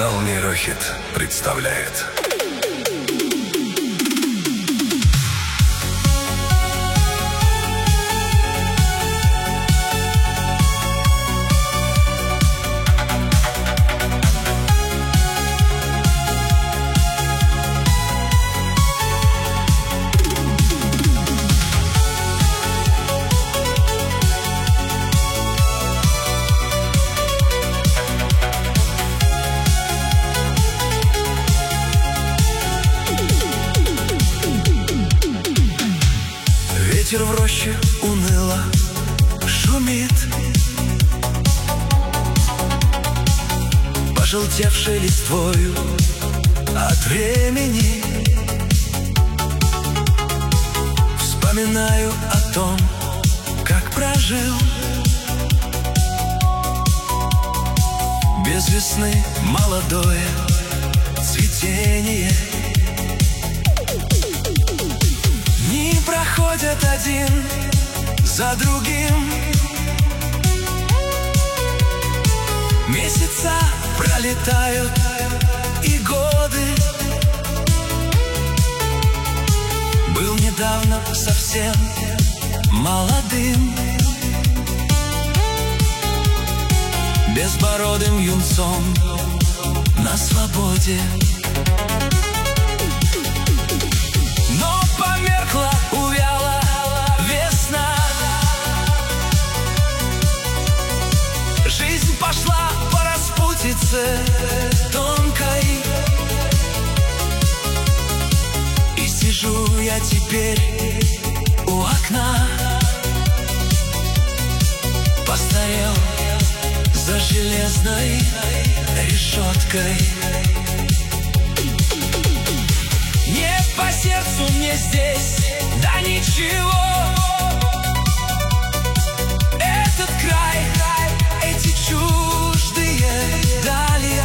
Канал Нейрохит представляет. Ветер в роще уныло шумит, пожелтевшей листвою от времени. Вспоминаю о том, как прожил без весны молодое цветение. Дни проходят один за другим, месяца пролетают и годы. Был недавно совсем молодым, безбородым юнцом на свободе. Но померкла, увяла весна, жизнь пошла по распутице тонкой, и сижу я теперь у окна. Постарел за железной решеткой. Не по сердцу мне здесь, да ничего. Этот край, эти чуждые дали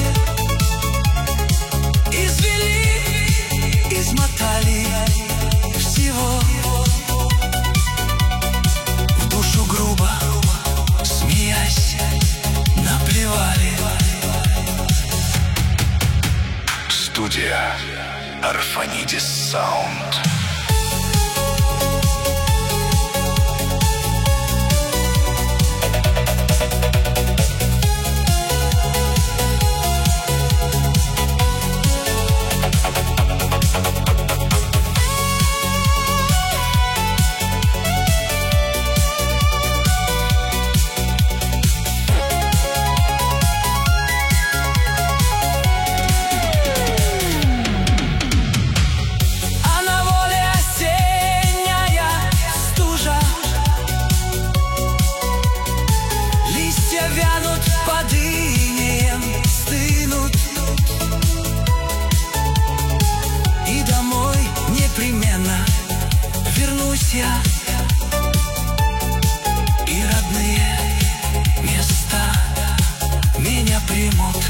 извели, измотали всего. В душу грубо, смеясь, наплевали. Студия Арфанидис Саунд. Вянут под инеем, стынут, и домой непременно вернусь я, и родные места меня примут.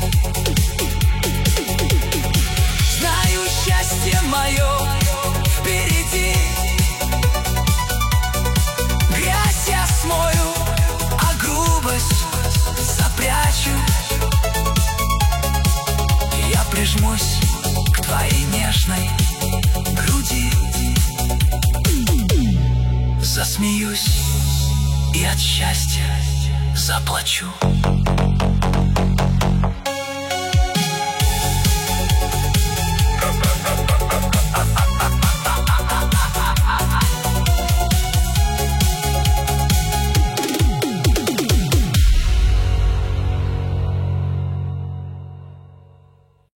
Знаю, счастье мое впереди, грязь я смою, а грубость запрячу. Я прижмусь к твоей нежной груди, засмеюсь и от счастья заплачу.